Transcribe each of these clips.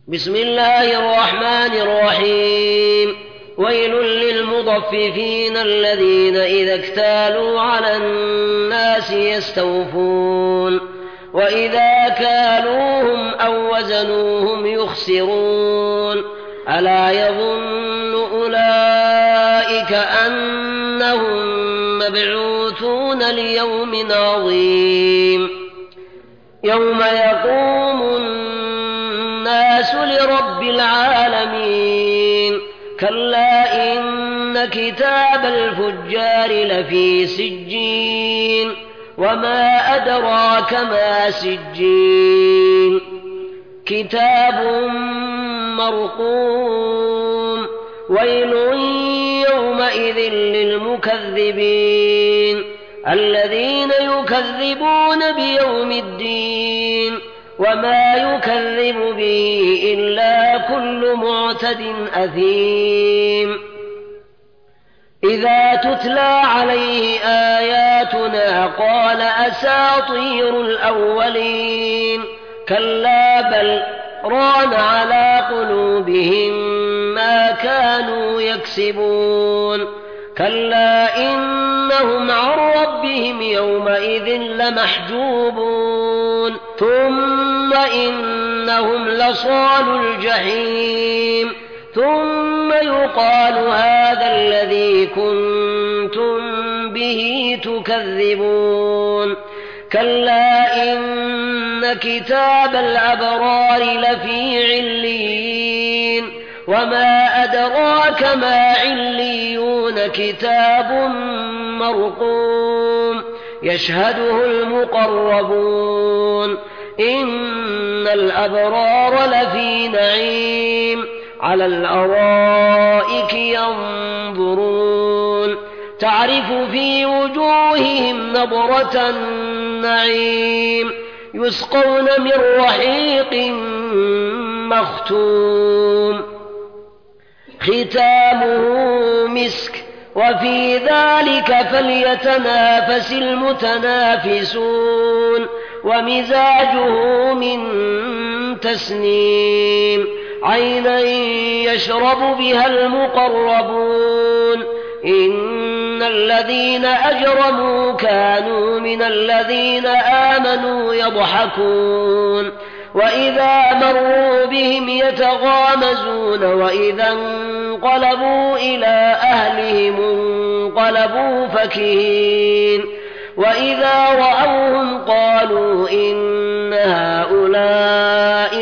بسم الله الرحمن الرحيم. ويل للمطففين الذين إذا اكتالوا على الناس يستوفون وإذا كالوهم أو وزنوهم يخسرون ألا يظن أولئك أنهم مبعوثون ليوم عظيم يوم يقوم الناس لرب العالمين كلا إن كتاب الفجار لفي سجين وما أدراك ما سجين كتاب مرقوم ويل يومئذ للمكذبين الذين يكذبون بيوم الدين وما يكذب به إلا كل معتد أثيم إذا تتلى عليه آياتنا قال أساطير الأولين كلا بل ران على قلوبهم ما كانوا يكسبون كلا إنهم عن ربهم يومئذ لمحجوبون ثم إنهم لصالوا الجحيم ثم يقال هذا الذي كنتم به تكذبون كلا إن كتاب الأبرار لفي عليين وما أدراك ما عليون كتاب مرقوم يشهده المقربون إن الأبرار لفي نعيم على الأرائك ينظرون تعرف في وجوههم نضرة النعيم يسقون من رحيق مختوم ختامه مسك وفي ذلك فليتنافس المتنافسون ومزاجه من تسنيم عينا يشرب بها المقربون إن الذين أجرموا كانوا من الذين آمنوا يضحكون وإذا مروا بهم يتغامزون وإذا انقلبوا إلى أهلهم انقلبوا فكهين وإذا رأوهم قالوا إن هؤلاء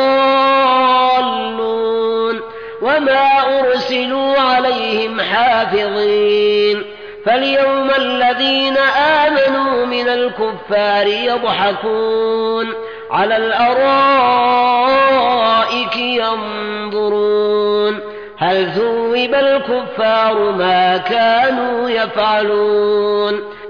لضالون وما أرسلوا عليهم حافظين فاليوم الذين آمنوا من الكفار يضحكون على الأرائك ينظرون هل ثوب الكفار ما كانوا يفعلون